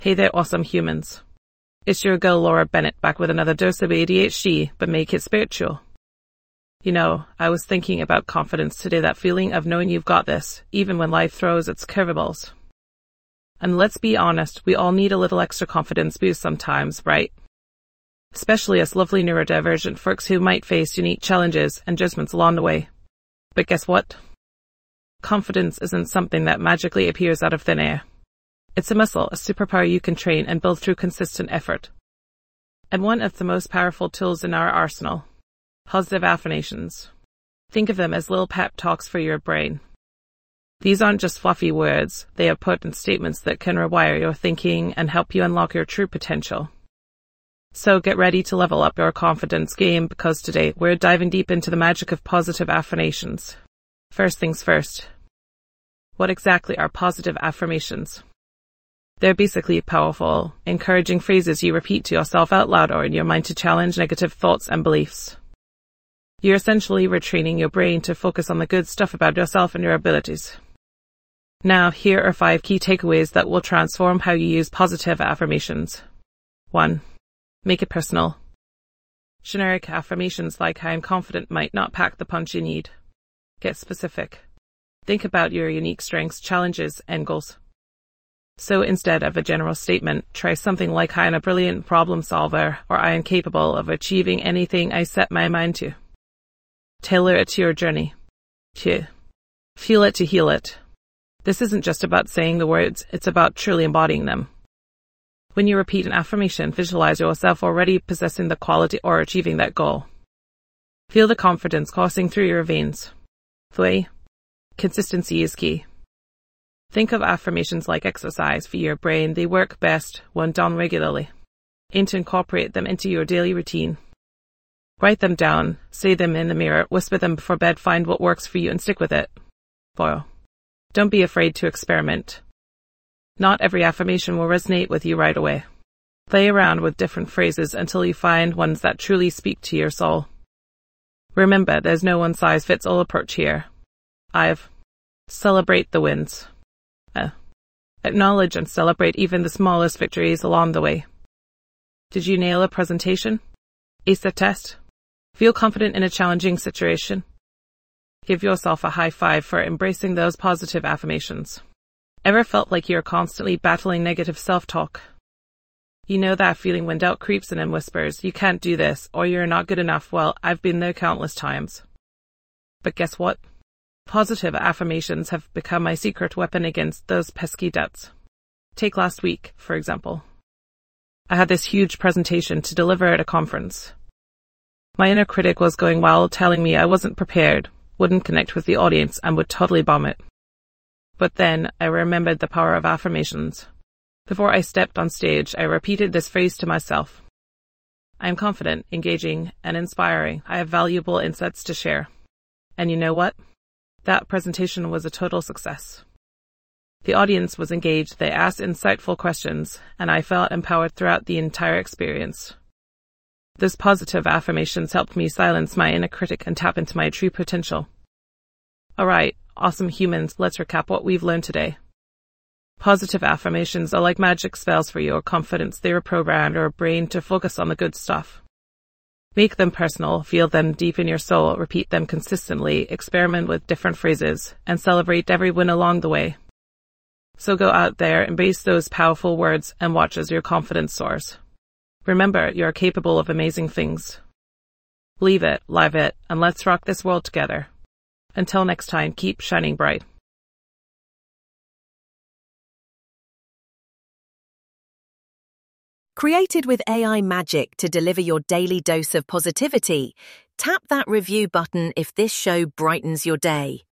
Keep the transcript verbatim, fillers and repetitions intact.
Hey there, awesome humans. It's your girl Laura Bennett back with another dose of A D H D, but make it spiritual. You know, I was thinking about confidence today, that feeling of knowing you've got this, even when life throws its curveballs. And let's be honest, we all need a little extra confidence boost sometimes, right? Especially us lovely neurodivergent folks who might face unique challenges and judgments along the way. But guess what? Confidence isn't something that magically appears out of thin air. It's a muscle, a superpower you can train and build through consistent effort. And one of the most powerful tools in our arsenal. Positive affirmations. Think of them as little pep talks for your brain. These aren't just fluffy words, they are potent statements that can rewire your thinking and help you unlock your true potential. So get ready to level up your confidence game, because today we're diving deep into the magic of positive affirmations. First things first. What exactly are positive affirmations? They're basically powerful, encouraging phrases you repeat to yourself out loud or in your mind to challenge negative thoughts and beliefs. You're essentially retraining your brain to focus on the good stuff about yourself and your abilities. Now, here are five key takeaways that will transform how you use positive affirmations. one. Make it personal. Generic affirmations like "I am confident" might not pack the punch you need. Get specific. Think about your unique strengths, challenges, and goals. So instead of a general statement, try something like "I am a brilliant problem solver" or "I am capable of achieving anything I set my mind to." Tailor it to your journey. two. Feel it to heal it. This isn't just about saying the words, it's about truly embodying them. When you repeat an affirmation, visualize yourself already possessing the quality or achieving that goal. Feel the confidence coursing through your veins. three. Consistency is key. Think of affirmations like exercise for your brain. They work best when done regularly. Aim to incorporate them into your daily routine. Write them down, say them in the mirror, whisper them before bed, find what works for you and stick with it. four. Don't be afraid to experiment. Not every affirmation will resonate with you right away. Play around with different phrases until you find ones that truly speak to your soul. Remember, there's no one-size-fits-all approach here. five. Celebrate the wins. Uh, acknowledge and celebrate even the smallest victories along the way. Did you nail a presentation? Ace a test? Feel confident in a challenging situation? Give yourself a high five for embracing those positive affirmations. Ever felt like you're constantly battling negative self-talk? You know that feeling when doubt creeps in and whispers, "You can't do this," or "You're not good enough." Well, I've been there countless times. But guess what? Positive affirmations have become my secret weapon against those pesky doubts. Take last week, for example. I had this huge presentation to deliver at a conference. My inner critic was going wild, telling me I wasn't prepared, wouldn't connect with the audience, and would totally bomb it. But then I remembered the power of affirmations. Before I stepped on stage, I repeated this phrase to myself. I am confident, engaging, and inspiring. I have valuable insights to share. And you know what? That presentation was a total success. The audience was engaged, they asked insightful questions, and I felt empowered throughout the entire experience. Those positive affirmations helped me silence my inner critic and tap into my true potential. Alright, awesome humans, let's recap what we've learned today. Positive affirmations are like magic spells for your confidence. They reprogram your brain to focus on the good stuff. Make them personal, feel them deep in your soul, repeat them consistently, experiment with different phrases, and celebrate every win along the way. So go out there, embrace those powerful words, and watch as your confidence soars. Remember, you're capable of amazing things. Believe it, live it, and let's rock this world together. Until next time, keep shining bright. Created with A I magic to deliver your daily dose of positivity, tap that review button if this show brightens your day.